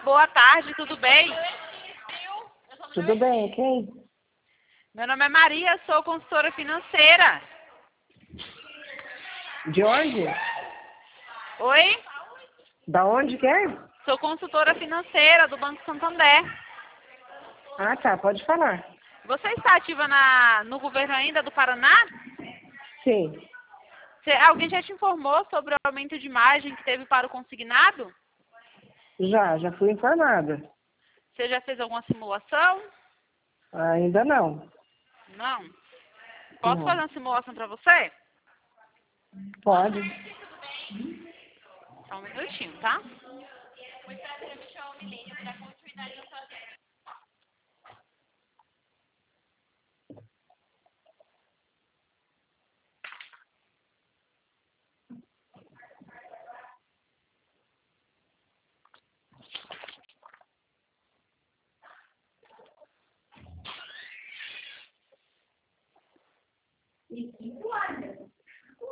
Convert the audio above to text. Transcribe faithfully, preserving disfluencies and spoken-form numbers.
boa tarde, tudo bem? Tudo bem, quem? Meu nome é Maria, sou consultora financeira. De onde? Oi? Da onde que é? Sou consultora financeira do Banco Santander. Ah, tá, pode falar. Você está ativa na, no governo ainda do Paraná? Sim, Você- alguém já te informou sobre o aumento de margem que teve para o consignado? já, já fui informada. Você já fez alguma simulação? Ainda não. Não. Posso Não. fazer uma simulação para você? Pode. Só um minutinho, tá?